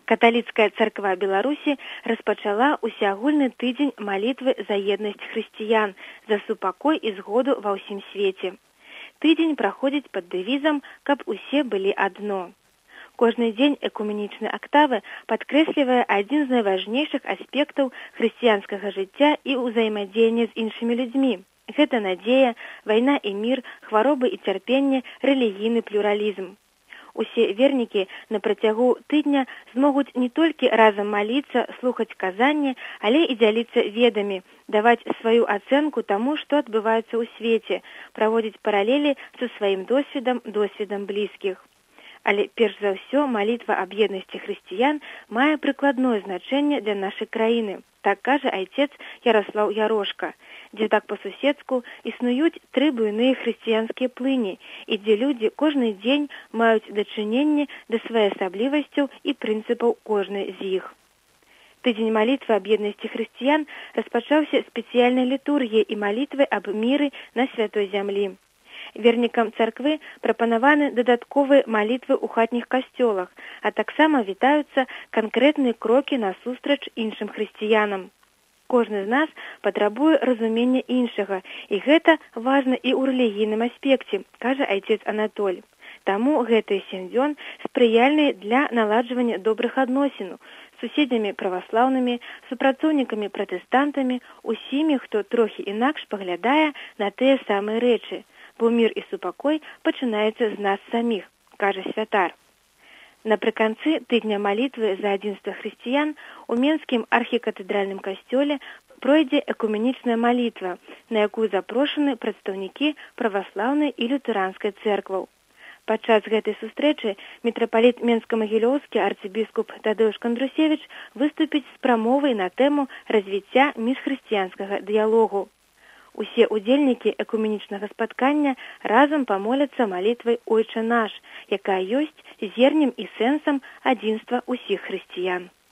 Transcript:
Каталіцкая царква Беларусі распачала усеагульны тыдзень малітвы за еднасць хрысціян, за супакой і згоду ва ўсім свеце. Тыдзень праходзіць пад дэвізам, каб усе былі адно. Кожны дзень экуменічнай актавы падкрэслівае адзін з найважнейшых аспектаў хрысціянскага жыцця і ўзаемадзеяння з іншымі людзьмі. Гэта надзея, вайна і мір, хваробы і цярпенне, рэлігійны плюралізм. Усе вернікі на працягу тыдня змогуць не толькі разам маліцца, слухаць казанне, але і дзяліцца ведамі, даваць сваю ацэнку таму, што адбываецца ў свеце, праводзіць паралелі са сваім досведам блізкіх. Але перш за ўсё малітва аб еднасці хрысціян мае прыкладное значэнне для нашай краіны. Так кажа айцец Ярослаў Ярошка, дзе так па-суседску існуюць 3 буйныя хрысціянскія плыні, і дзе людзі кожны дзень маюць дачыненне да своеасаблівасцяў і прынцыпаў кожнай з іх. Тыдзень малітвы аб еднасці хрысціян распачаўся спецыяльнай літургіяй і малітвай аб міры на святой зямлі. Вернікам царквы прапанаваны дадатковыя малітвы ў хатніх касцёлах, а таксама вітаюцца канкрэтныя крокі насустрач іншым хрысціянам. Кожны з нас патрабуе разумення іншага, і гэта важна і ў рэлігійным аспекце, кажа айцец Анатоль. Таму гэтыя 7 дзён спрыяльныя для наладжвання добрых адносін з суседзямі праваслаўнымі, супрацоўнікамі пратэстантамі, усімі, хто трохі інакш паглядае на тыя самыя рэчы. Бо мір і супакой пачынаецца з нас саміх, кажа святар. Напрыканцы тыдня малітвы за адзінства хрысціян у Менскім архікатэдральным касцёле пройдзе экуменічная малітва, на якую запрошаны прадстаўнікі праваслаўнай і лютэранскай цэркваў. Падчас гэтай сустрэчы мітрапаліт Менска-Магілёўскі арцыбіскуп Тадеуш Кандрусевіч выступіць з прамовай на тэму развіцця міжхрысціянскага дыялогу. Усе удзельнікі экуменічнага спаткання разам памоляцца малітвай «Ойчэ наш», якая ёсць зернем і сэнсам адзінства ўсіх хрысціян.